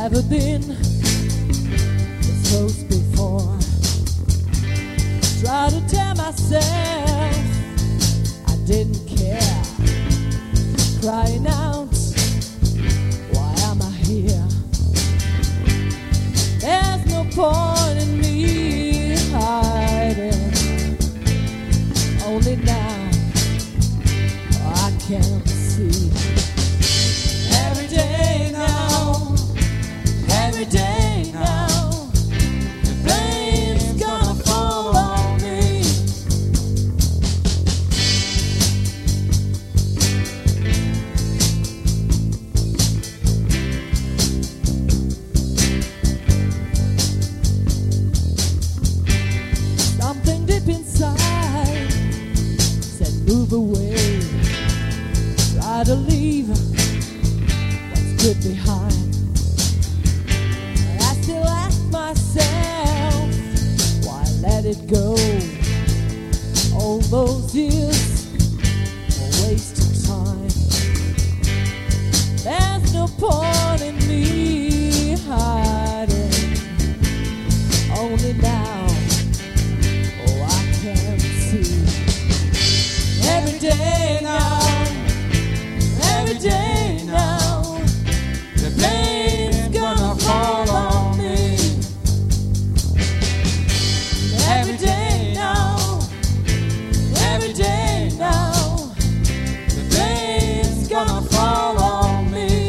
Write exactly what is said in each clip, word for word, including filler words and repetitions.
never been this close before. Try to tell myself I didn't care, crying out, why am I here? There's no point in me hiding. Only now I can see. Every day now, every day now, the blame's gonna fall on me. Something deep inside said move away, try to leave what's good behind. And I still ask myself, why let it go? All those years were wasted time. There's no point in me hiding. Only now, oh, I can see. Every day now, every day now, the blame's gonna fall on me. Every day now, every day now, the blame's gonna fall on me.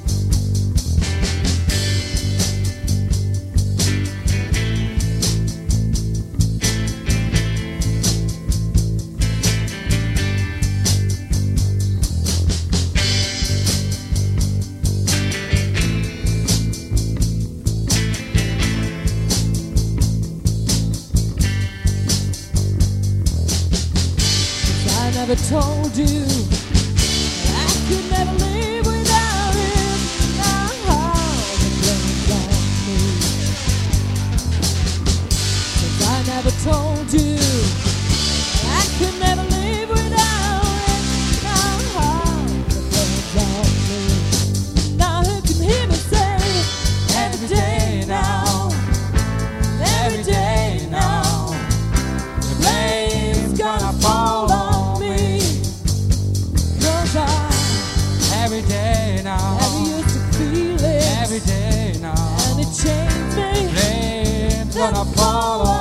I never told you that I could never live without him. Now the blame's on me. 'Cause I never told you that I could never live without him. Now the blame's on me. Now who can hear me say every day now, every day now, the blame's gonna fall on me. Every day now, never used to feel it. Every day now, and it changed me. Blame's gonna fall